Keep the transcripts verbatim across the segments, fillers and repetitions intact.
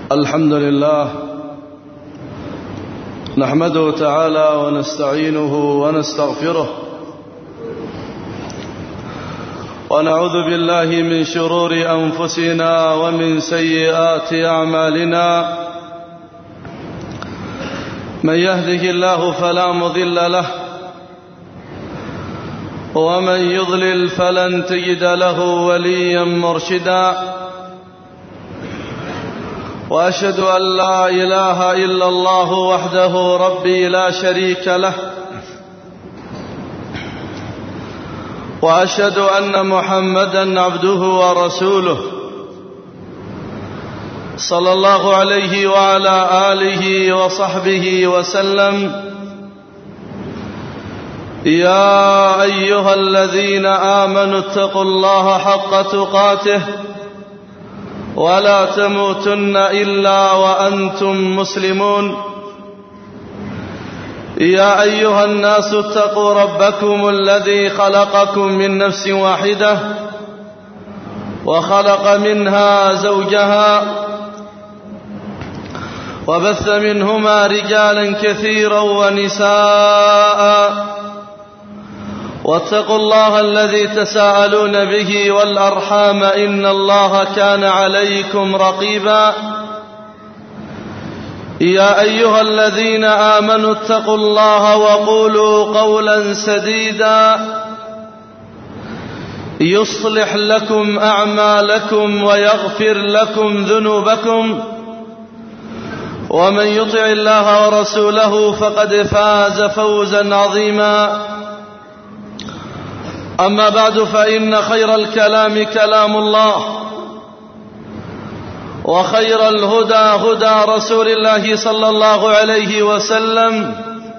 الحمد لله نحمده تعالى ونستعينه ونستغفره ونعوذ بالله من شرور أنفسنا ومن سيئات أعمالنا. من يهده الله فلا مضل له ومن يضلل فلن تجد له وليا مرشدا. وأشهد أن لا إله إلا الله وحده ربي لا شريك له، وأشهد أن محمدا عبده ورسوله صلى الله عليه وعلى آله وصحبه وسلم. يا أيها الذين آمنوا اتقوا الله حق تقاته ولا تموتن إلا وأنتم مسلمون. يا أيها الناس اتقوا ربكم الذي خلقكم من نفس واحدة وخلق منها زوجها وبث منهما رجالا كثيرا ونساء. واتقوا الله الذي تساءلون به والأرحام إن الله كان عليكم رقيبا. يا أيها الذين آمنوا اتقوا الله وقولوا قولا سديدا يصلح لكم أعمالكم ويغفر لكم ذنوبكم، ومن يطع الله ورسوله فقد فاز فوزا عظيما. أما بعد، فإن خير الكلام كلام الله، وخير الهدى هدى رسول الله صلى الله عليه وسلم،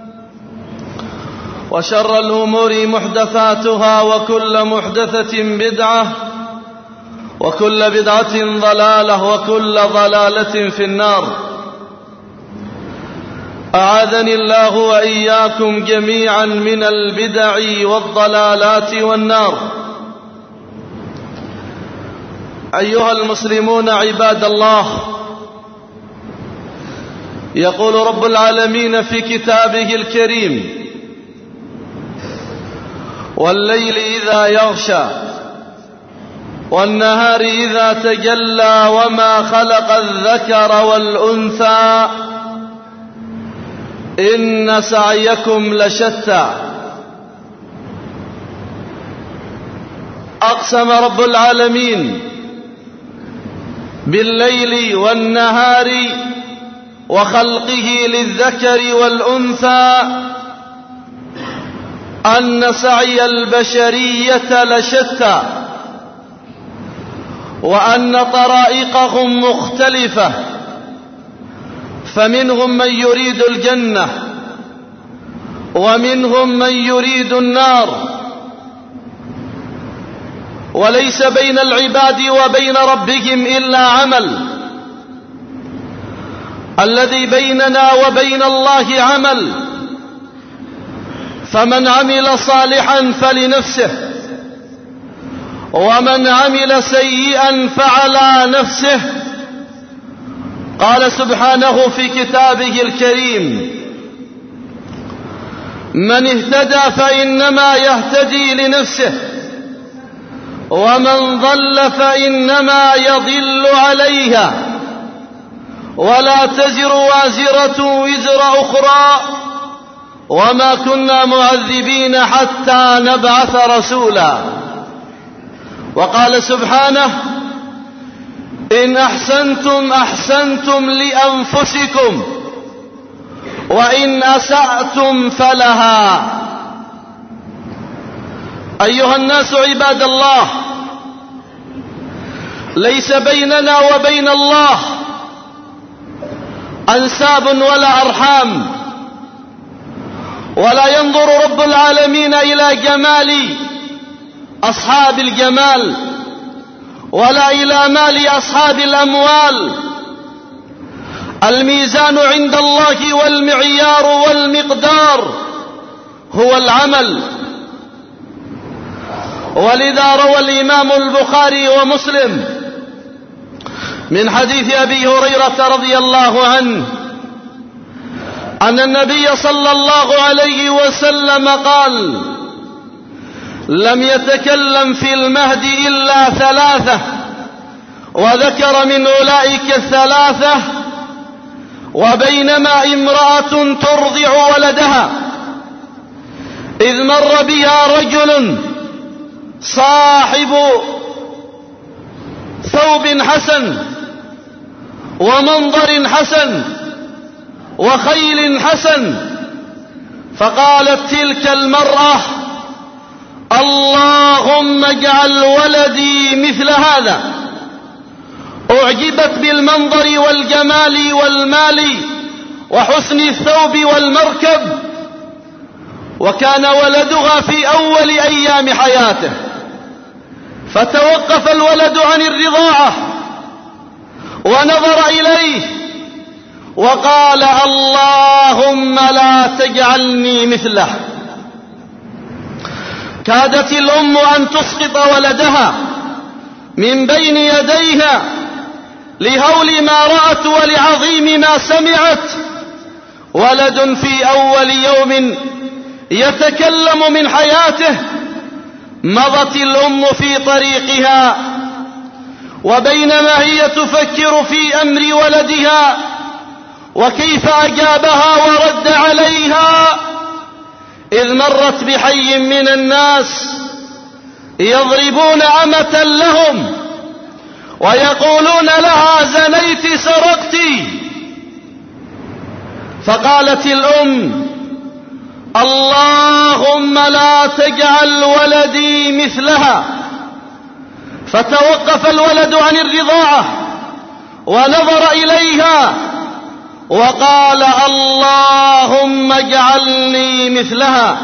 وشر الأمور محدثاتها وكل محدثة بدعة وكل بدعة ضلالة وكل ضلالة في النار. أعاذني الله وإياكم جميعا من البدع والضلالات والنار. أيها المسلمون عباد الله، يقول رب العالمين في كتابه الكريم: والليل إذا يغشى والنهار إذا تجلى وما خلق الذكر والأنثى إن سعيكم لشتى. أقسم رب العالمين بالليل والنهار وخلقه للذكر والأنثى أن سعي البشرية لشتى، وأن طرائقهم مختلفة، فمنهم من يريد الجنة ومنهم من يريد النار. وليس بين العباد وبين ربهم إلا عمل. الذي بيننا وبين الله عمل، فمن عمل صالحا فلنفسه، ومن عمل سيئا فعلى نفسه. قال سبحانه في كتابه الكريم: من اهتدى فإنما يهتدي لنفسه، ومن ضل فإنما يضل عليها، ولا تزر وازرة وزر أخرى، وما كنا معذبين حتى نبعث رسولا. وقال سبحانه: إن أحسنتم أحسنتم لأنفسكم وإن أسأتم فلها. أيها الناس عباد الله، ليس بيننا وبين الله أنساب ولا أرحام، ولا ينظر رب العالمين إلى جمال أصحاب الجمال ولا إلى مال أصحاب الأموال. الميزان عند الله والمعيار والمقدار هو العمل. ولذا روى الإمام البخاري ومسلم من حديث أبي هريرة رضي الله عنه أن النبي صلى الله عليه وسلم قال: لم يتكلم في المهد إلا ثلاثة، وذكر من أولئك الثلاثة: وبينما امرأة ترضع ولدها إذ مر بها رجل صاحب ثوب حسن ومنظر حسن وخيل حسن، فقالت تلك المرأة: اللهم اجعل ولدي مثل هذا. أعجبت بالمنظر والجمال والمال وحسن الثوب والمركب، وكان ولدها في أول أيام حياته، فتوقف الولد عن الرضاعة ونظر إليه وقال: اللهم لا تجعلني مثله. كادت الأم أن تسقط ولدها من بين يديها لهول ما رأت ولعظيم ما سمعت. ولد في أول يوم يتكلم من حياته. مضت الأم في طريقها، وبينما هي تفكر في أمر ولدها وكيف أجابها ورد عليها، إذ مرت بحي من الناس يضربون أمة لهم ويقولون لها: زنيت سرقت. فقالت الأم: اللهم لا تجعل ولدي مثلها. فتوقف الولد عن الرضاعة ونظر إليها وقال: اللهم اجعلني مثلها.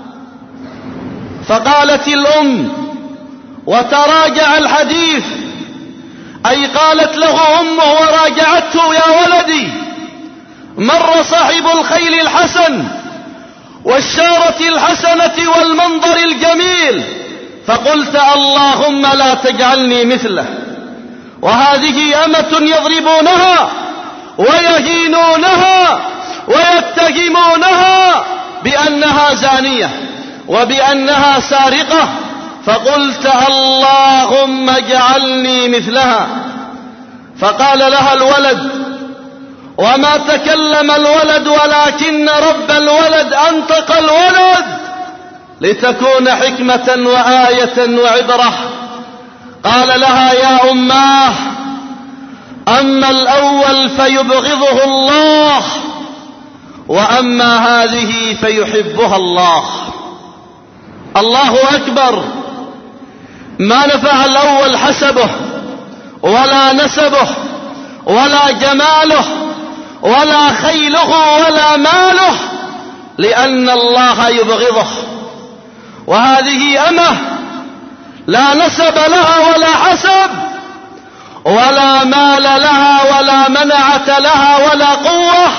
فقالت الأم وتراجع الحديث، أي قالت له أمه وراجعته: يا ولدي، مر صاحب الخيل الحسن والشارة الحسنة والمنظر الجميل، فقلت: اللهم لا تجعلني مثله. وهذه أمة يضربونها ويهينونها ويتهمونها بأنها زانية وبأنها سارقة، فقلت: اللهم اجعلني مثلها. فقال لها الولد: وما تكلم الولد ولكن رب الولد أنطق الولد لتكون حكمة وآية وعبرة. قال لها: يا أماه، أما الأول فيبغضه الله، وأما هذه فيحبها الله. الله أكبر. ما نفع الأول حسبه ولا نسبه ولا جماله ولا خيله ولا ماله، لأن الله يبغضه. وهذه أمه لا نسب لها ولا حسب ولا مال لها ولا منعة لها ولا قوة،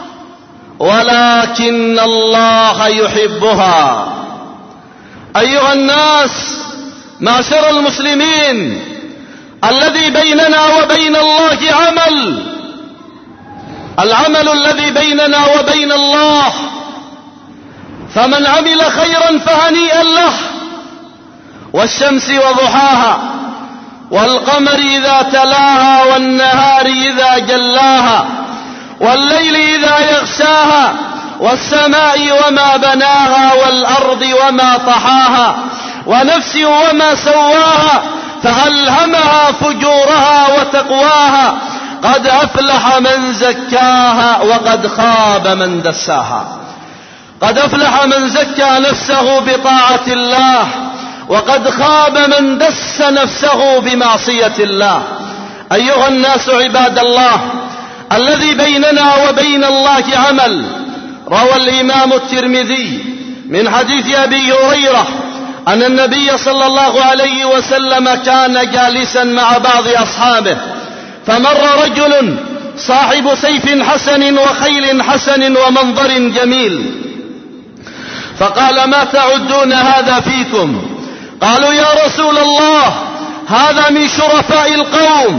ولكن الله يحبها. أيها الناس، معشر المسلمين، الذي بيننا وبين الله عمل، العمل الذي بيننا وبين الله، فمن عمل خيرا فهنيئا له. والشمس وضحاها والقمر إذا تلاها والنهار إذا جلاها والليل إذا يغشاها والسماء وما بناها والأرض وما طحاها ونفس وما سواها فألهمها فجورها وتقواها. قد أفلح من زكاها وقد خاب من دساها. قد أفلح من زكى نفسه بطاعة الله، وقد خاب من دس نفسه بمعصية الله. أيها الناس عباد الله، الذي بيننا وبين الله عمل. روى الإمام الترمذي من حديث أبي هريرة أن النبي صلى الله عليه وسلم كان جالسا مع بعض أصحابه، فمر رجل صاحب سيف حسن وخيل حسن ومنظر جميل، فقال: ما تعدون هذا فيكم؟ قالوا: يا رسول الله، هذا من شرفاء القوم،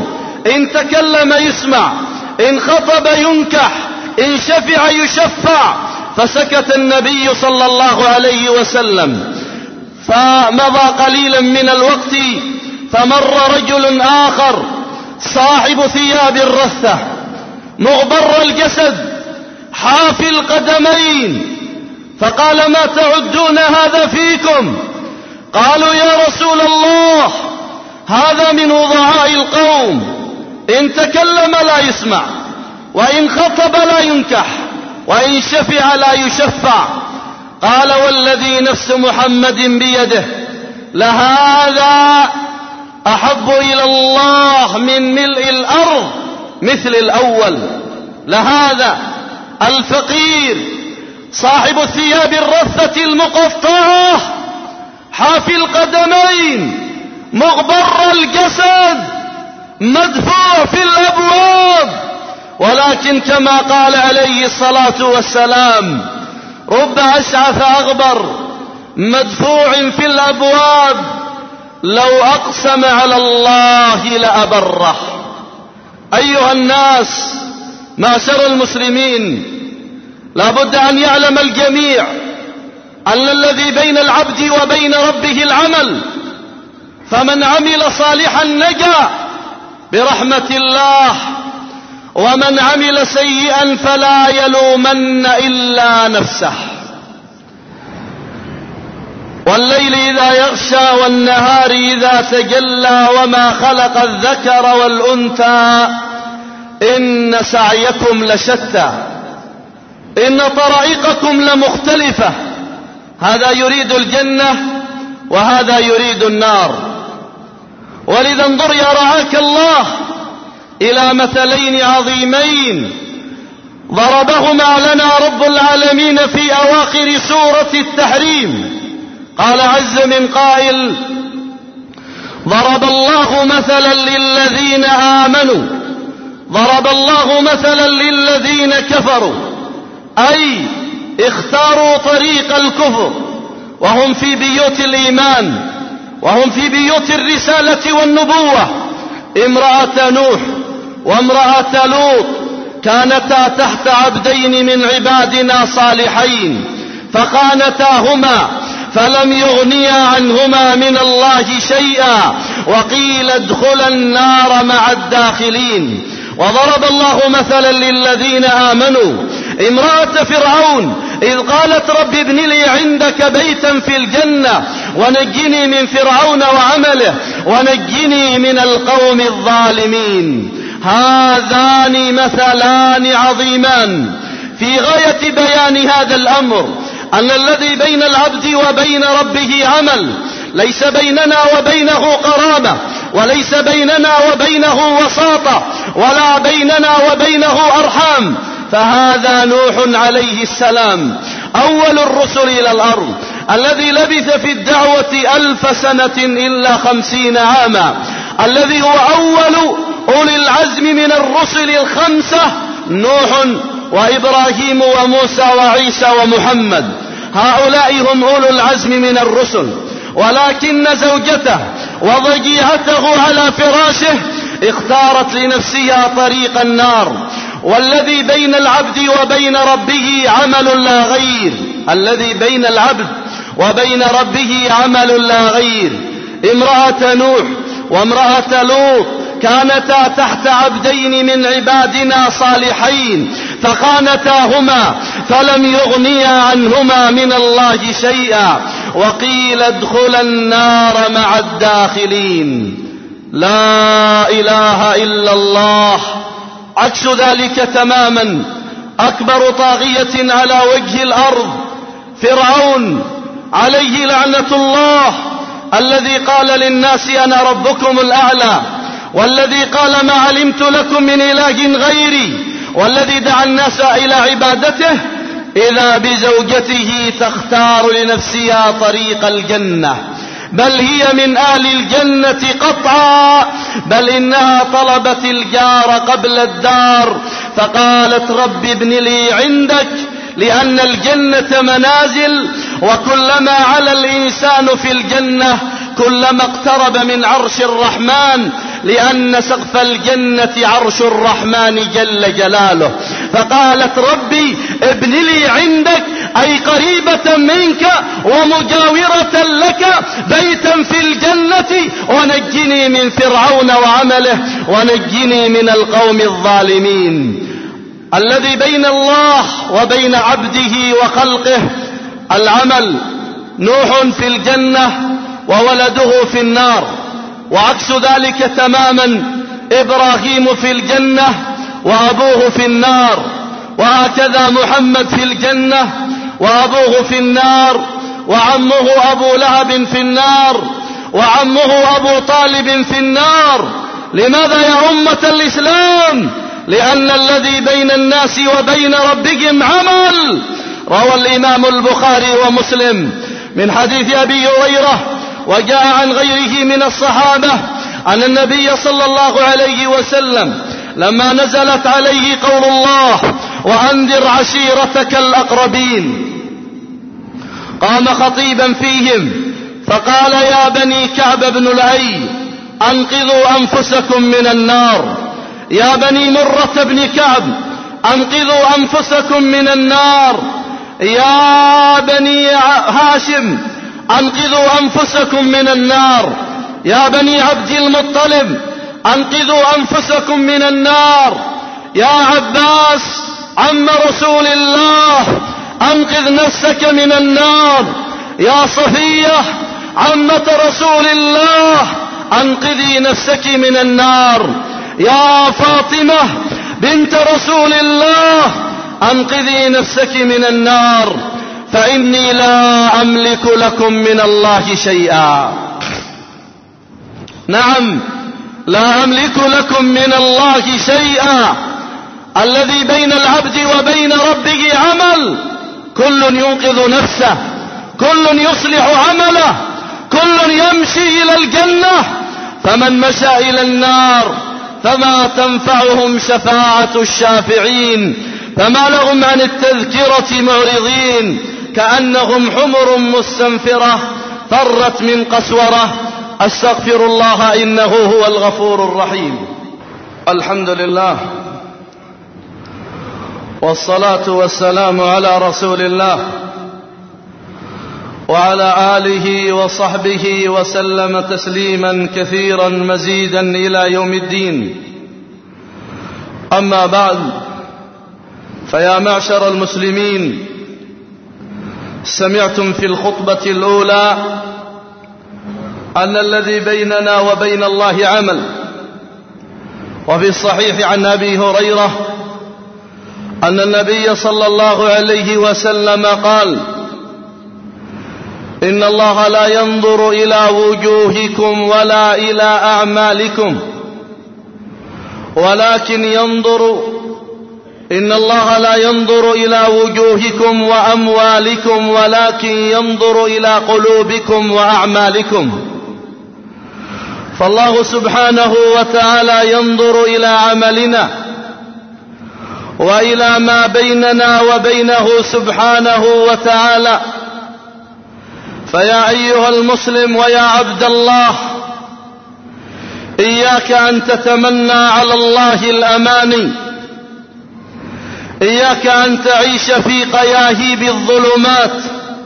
إن تكلم يسمع، إن خطب ينكح، إن شفع يشفع. فسكت النبي صلى الله عليه وسلم. فمضى قليلا من الوقت، فمر رجل آخر صاحب ثياب رثة مغبر الجسد حافي القدمين، فقال: ما تعدون هذا فيكم؟ قالوا: يا رسول الله، هذا من وضعاء القوم، إن تكلم لا يسمع، وإن خطب لا ينكح، وإن شفع لا يشفع. قال: والذي نفس محمد بيده لهذا أحب إلى الله من ملء الأرض مثل الأول. لهذا الفقير صاحب الثياب الرثة المقطعة حافي القدمين مغبر الجسد مدفوع في الأبواب، ولكن كما قال عليه الصلاة والسلام: رب أشعث أغبر مدفوع في الأبواب لو أقسم على الله لأبره. أيها الناس، معشر المسلمين، لا بد أن يعلم الجميع أن الذي بين العبد وبين ربه العمل، فمن عمل صالحا نجا برحمة الله، ومن عمل سيئا فلا يلومن إلا نفسه. والليل إذا يغشى والنهار إذا تجلى وما خلق الذكر والأنثى إن سعيكم لشتى إن طرائقكم لمختلفة، هذا يريد الجنة وهذا يريد النار. ولذا انظر يا رعاك الله إلى مثلين عظيمين ضربهما لنا رب العالمين في أواخر سورة التحريم. قال عز من قائل: ضرب الله مثلا للذين آمنوا ضرب الله مثلا للذين كفروا، أي اختاروا طريق الكفر وهم في بيوت الإيمان وهم في بيوت الرسالة والنبوة. امرأة نوح وامرأة لوط كانتا تحت عبدين من عبادنا صالحين فخانتاهما فلم يغنيا عنهما من الله شيئا وقيل ادخلا النار مع الداخلين. وضرب الله مثلا للذين آمنوا امرأة فرعون إذ قالت رب ابن لي عندك بيتا في الجنة ونجني من فرعون وعمله ونجني من القوم الظالمين. هذان مثلان عظيمان في غاية بيان هذا الأمر، أن الذي بين العبد وبين ربه عمل، ليس بيننا وبينه قرابة، وليس بيننا وبينه وساطة، ولا بيننا وبينه أرحام. فهذا نوح عليه السلام أول الرسل إلى الأرض، الذي لبث في الدعوة ألف سنة إلا خمسين عاما، الذي هو أول أولي العزم من الرسل الخمسة، نوح وإبراهيم وموسى وعيسى ومحمد. هؤلاء هم أولو العزم من الرسل، ولكن زوجته وضجيعته على فراشه اختارت لنفسها طريق النار. والذي بين العبد وبين ربه عمل لا غير، الذي بين العبد وبين ربه عمل لا غير. امرأة نوح وامرأة لوط كانتا تحت عبدين من عبادنا صالحين فخانتاهما فلم يغنيا عنهما من الله شيئا وقيل ادخلا النار مع الداخلين. لا إله إلا الله. عكس ذلك تماما أكبر طاغية على وجه الأرض فرعون عليه لعنة الله، الذي قال للناس أنا ربكم الأعلى، والذي قال ما علمت لكم من إله غيري، والذي دعا الناس إلى عبادته، إذا بزوجته تختار لنفسها طريق الجنة، بل هي من آل الجنة قطعا، بل إنها طلبت الجار قبل الدار فقالت رب ابن لي عندك، لأن الجنة منازل، وكلما على الإنسان في الجنة كلما اقترب من عرش الرحمن لأن سقف الجنة عرش الرحمن جل جلاله. فقالت ربي ابن لي عندك أي قريبة منك ومجاورة لك بيتا في الجنة ونجني من فرعون وعمله ونجني من القوم الظالمين. الذي بين الله وبين عبده وخلقه العمل. نوح في الجنة وولده في النار، وعكس ذلك تماما إبراهيم في الجنة وأبوه في النار، وهكذا محمد في الجنة وأبوه في النار، وعمه أبو لهب في النار، وعمه أبو طالب في النار. لماذا يا أمة الإسلام؟ لأن الذي بين الناس وبين ربهم عمل. روى الإمام البخاري ومسلم من حديث أبي هريرة وجاء عن غيره من الصحابة أن النبي صلى الله عليه وسلم لما نزلت عليه قول الله وأنذر عشيرتك الأقربين قام خطيبا فيهم فقال يا بني كعب بن لؤي أنقذوا أنفسكم من النار، يا بني مرة بن كعب أنقذوا أنفسكم من النار، يا بني هاشم أنقذوا أنفسكم من النار، يا بني عبد المطلب أنقذوا أنفسكم من النار، يا عباس عم رسول الله أنقذ نفسك من النار، يا صفية عمة رسول الله أنقذي نفسك من النار، يا فاطمة بنت رسول الله أنقذي نفسك من النار، فإني لا أملك لكم من الله شيئا. نعم، لا أملك لكم من الله شيئا. الذي بين العبد وبين ربه عمل، كل ينقذ نفسه، كل يصلح عمله، كل يمشي إلى الجنة، فمن مشى إلى النار فما تنفعهم شفاعة الشافعين، فما لهم عن التذكرة معرضين، كأنهم حمر مستنفرة فرت من قسورة. أستغفر الله إنه هو الغفور الرحيم. الحمد لله والصلاة والسلام على رسول الله وعلى آله وصحبه وسلم تسليما كثيرا مزيدا إلى يوم الدين. أما بعد، فيا معشر المسلمين، سمعتم في الخطبة الأولى أن الذي بيننا وبين الله عمل. وفي الصحيح عن أبي هريرة أن النبي صلى الله عليه وسلم قال إن الله لا ينظر إلى وجوهكم ولا إلى أعمالكم ولكن ينظر إن الله لا ينظر إلى وجوهكم وأموالكم ولكن ينظر إلى قلوبكم وأعمالكم. فالله سبحانه وتعالى ينظر إلى عملنا وإلى ما بيننا وبينه سبحانه وتعالى. فيا أيها المسلم ويا عبد الله، إياك أن تتمنى على الله الأماني، إياك أن تعيش في قياهيب الظلمات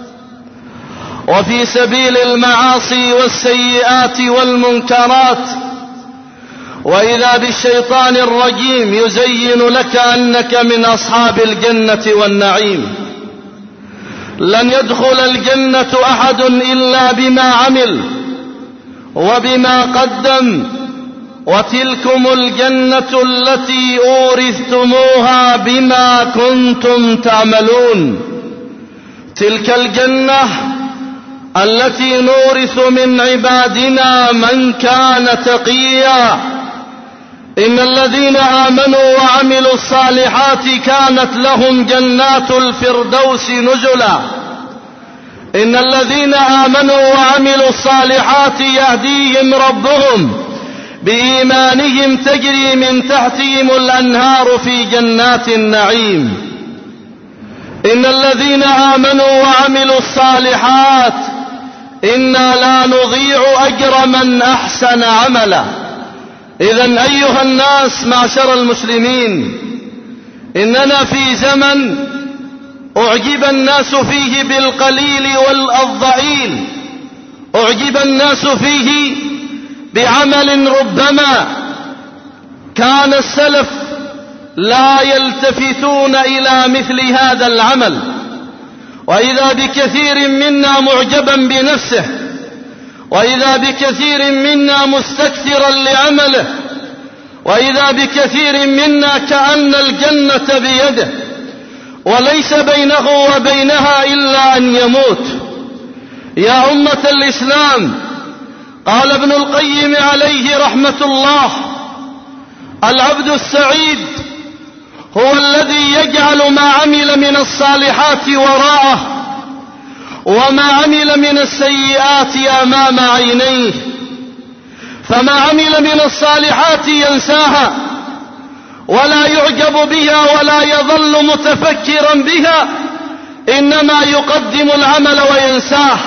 وفي سبيل المعاصي والسيئات والمنكرات، وإذا بالشيطان الرجيم يزين لك أنك من أصحاب الجنة والنعيم. لن يدخل الجنة أحد إلا بما عمل وبما قدم، وتلكم الجنة التي أورثتموها بما كنتم تعملون. تلك الجنة التي نورث من عبادنا من كان تقيا. إن الذين آمنوا وعملوا الصالحات كانت لهم جنات الفردوس نزلا. إن الذين آمنوا وعملوا الصالحات يهديهم ربهم بإيمانهم تجري من تحتهم الأنهار في جنات النعيم. إن الذين آمنوا وعملوا الصالحات إنا لا نضيع أجر من أحسن عملا. إذن أيها الناس معشر المسلمين، إننا في زمن أعجب الناس فيه بالقليل والضئيل، أعجب الناس فيه بعمل ربما كان السلف لا يلتفتون إلى مثل هذا العمل، وإذا بكثير منا معجبا بنفسه، وإذا بكثير منا مستكثرا لعمله، وإذا بكثير منا كأن الجنة بيده وليس بينه وبينها إلا أن يموت. يا أمة الإسلام، قال ابن القيم عليه رحمة الله: العبد السعيد هو الذي يجعل ما عمل من الصالحات وراءه وما عمل من السيئات أمام عينيه، فما عمل من الصالحات ينساها ولا يعجب بها ولا يظل متفكرا بها، إنما يقدم العمل وينساه.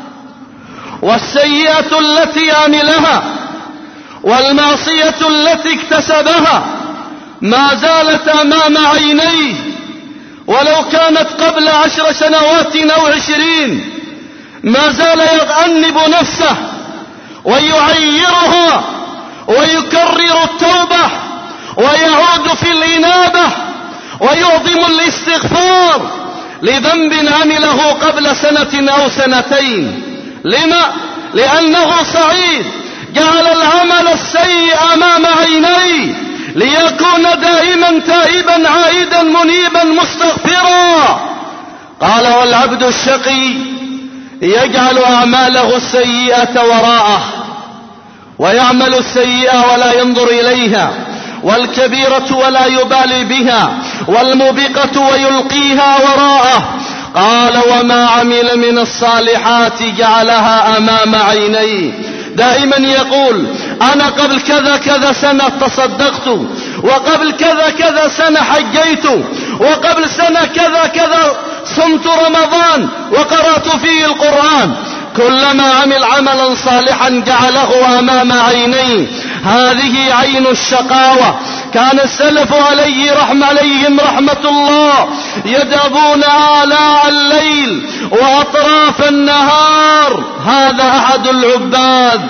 والسيئة التي عملها والمعصية التي اكتسبها ما زالت أمام عينيه، ولو كانت قبل عشر سنوات أو عشرين ما زال يؤنب نفسه ويعيرها ويكرر التوبة ويعود في الإنابة ويعظم الاستغفار لذنب عمله قبل سنة أو سنتين. لما؟ لأنه سعيد، جعل العمل السيء أمام عينيه ليكون دائما تائبا عائدا منيبا مستغفرا. قال: والعبد الشقي يجعل أعماله السيئة وراءه ويعمل السيئة ولا ينظر إليها، والكبيرة ولا يبالي بها، والموبقة ويلقيها وراءه. قال: وما عمل من الصالحات جعلها أمام عينيه، دائما يقول: أنا قبل كذا كذا سنة تصدقت، وقبل كذا كذا سنة حجيت، وقبل سنة كذا كذا صمت رمضان وقرأت فيه القرآن. كلما عمل عملا صالحا جعله أمام عينيه. هذه عين الشقاوة. كان السلف عليه رحمة عليهم رحمة الله يدأبون آلاء الليل وأطراف النهار. هذا أحد العباد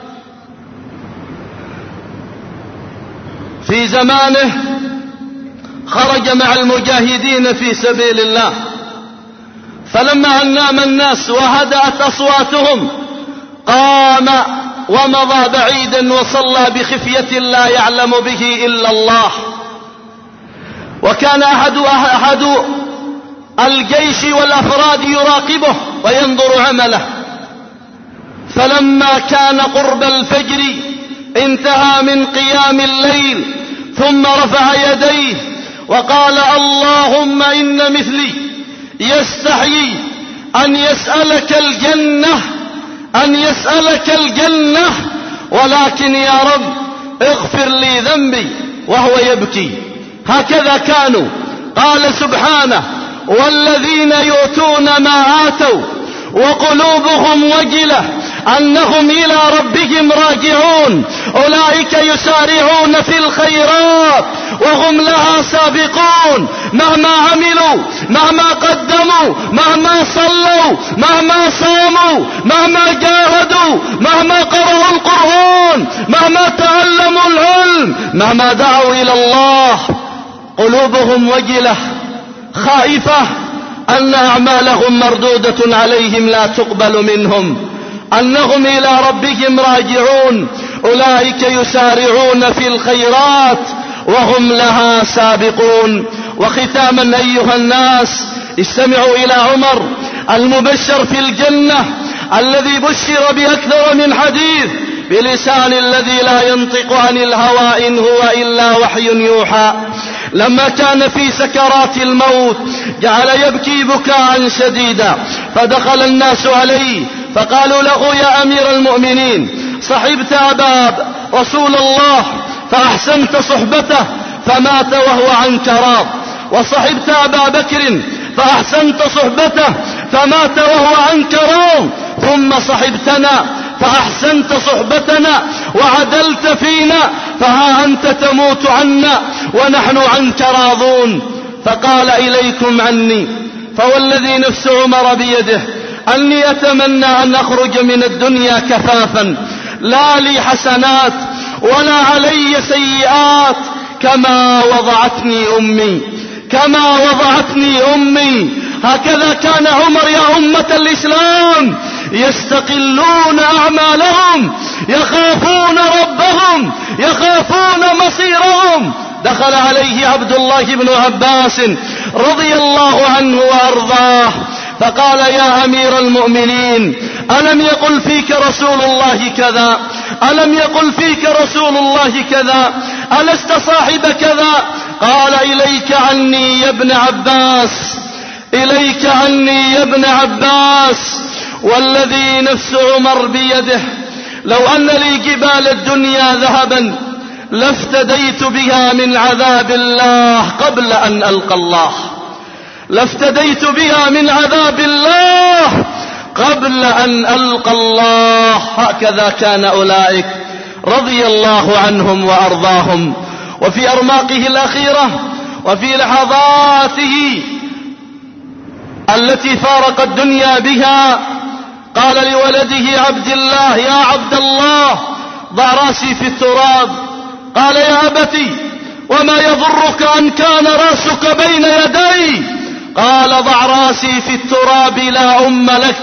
في زمانه، خرج مع المجاهدين في سبيل الله، فلما أن نام الناس وهدأت أصواتهم قام ومضى بعيدا وصلى بخفية لا يعلم به إلا الله. وكان أحد, أحد الجيش والأفراد يراقبه وينظر عمله، فلما كان قرب الفجر انتهى من قيام الليل ثم رفع يديه وقال: اللهم إن مثلي يستحيي أن يسألك الجنة أن يسألك الجنة ولكن يا رب اغفر لي ذنبي، وهو يبكي. هكذا كانوا. قال سبحانه: والذين يؤتون ما آتوا وقلوبهم وجلة أنهم إلى ربهم راجعون أولئك يسارعون في الخيرات وهم لها سابقون. مهما عملوا، مهما قدموا، مهما صلوا، مهما صاموا، مهما جاهدوا، مهما قرأوا القرآن، مهما تعلموا العلم، مهما دعوا إلى الله، قلوبهم وجلة خائفة أن أعمالهم مردودة عليهم لا تقبل منهم، أنهم إلى ربهم راجعون أولئك يسارعون في الخيرات وهم لها سابقون. وختاما أيها الناس، استمعوا إلى عمر المبشر في الجنة الذي بشر بأكثر من حديث بلسان الذي لا ينطق عن الهوى إن هو إلا وحي يوحى. لما كان في سكرات الموت جعل يبكي بكاء شديدا، فدخل الناس عليه فقالوا له: يا أمير المؤمنين، صحبت أبا رسول الله فأحسنت صحبته فمات وهو عنك راض، وصحبت أبا بكر فأحسنت صحبته فمات وهو عنك راض، ثم صحبتنا فأحسنت صحبتنا وعدلت فينا، فها أنت تموت عنا ونحن عنك راضون. فقال إليكم عني، فوالذي نفس عمر بيده أني أتمنى أن أخرج من الدنيا كفافا، لا لي حسنات ولا علي سيئات، كما وضعتني أمي كما وضعتني أمي. هكذا كان عمر يا أمة الإسلام، يستقلون أعمالهم، يخافون ربهم، يخافون مصيرهم. دخل عليه عبد الله بن عباس رضي الله عنه وأرضاه فقال: يا أمير المؤمنين، ألم يقل فيك رسول الله كذا؟ ألم يقل فيك رسول الله كذا؟ ألست صاحب كذا؟ قال: إليك عني يا ابن عباس، إليك عني يا ابن عباس، والذي نفس عمر بيده لو أن لي جبال الدنيا ذهبا لافتديت بها من عذاب الله قبل أن ألقى الله، لافتديت بها من عذاب الله قبل أن ألقى الله. هكذا كان أولئك رضي الله عنهم وأرضاهم. وفي أرماقه الأخيرة وفي لحظاته التي فارق الدنيا بها قال لولده عبد الله: يا عبد الله، ضع راسي في التراب. قال: يا أبتي، وما يضرك أن كان راسك بين يدي؟ قال: ضع راسي في التراب لا أم لك.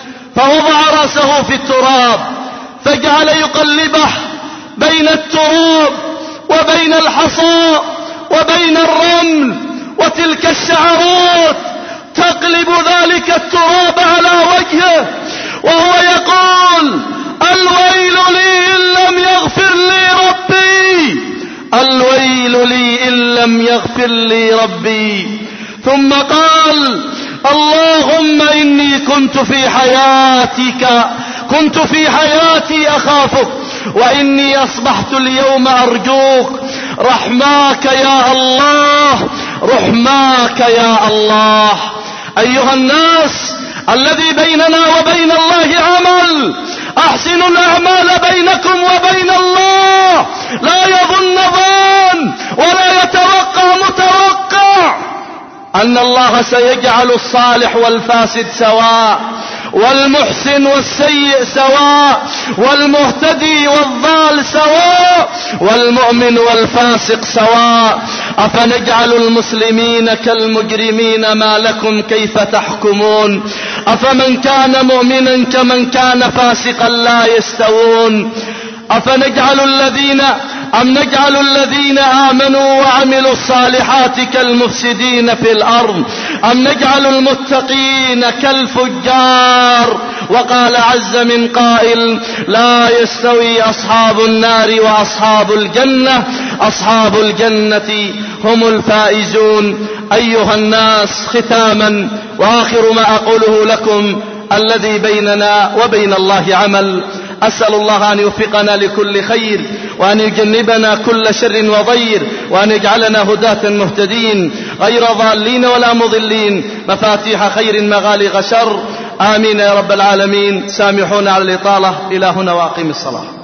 فوضع راسه في التراب فجعل يقلبه بين التراب وبين الحصى وبين الرمل وتلك الشعرات، تقلب ذلك التراب على وجهه وهو يقول: الويل لي إن لم يغفر لي ربي، الويل لي إن لم يغفر لي ربي. ثم قال: اللهم إني كنت في حياتك كنت في حياتي أخافك، وإني أصبحت اليوم أرجوك، رحماك يا الله، رحماك يا الله. أيها الناس، الذي بيننا وبين الله عمل، أحسنوا الأعمال بينكم وبين الله، لا يظن ظان ولا يتوقع متوقع أن الله سيجعل الصالح والفاسد سواء، والمحسن والسيء سواء، والمهتدي والضال سواء، والمؤمن والفاسق سواء. أفنجعل المسلمين كالمجرمين؟ ما لكم كيف تحكمون؟ أفمن كان مؤمنا كمن كان فاسقا لا يستوون؟ أفنجعل الذين أم نجعل الذين آمنوا وعملوا الصالحات كالمفسدين في الأرض، أم نجعل المتقين كالفجار؟ وقال عز من قائل: لا يستوي أصحاب النار وأصحاب الجنة، أصحاب الجنة هم الفائزون. أيها الناس، ختاما وآخر ما أقوله لكم: الذي بيننا وبين الله عمل، أسأل الله أن يوفقنا لكل خير، وأن يجنبنا كل شر وضير، وأن يجعلنا هداة مهتدين غير ضالين ولا مضلين، مفاتيح خير مغالق شر. آمين يا رب العالمين. سامحونا على الإطالة. إلى هنا وأقم الصلاة.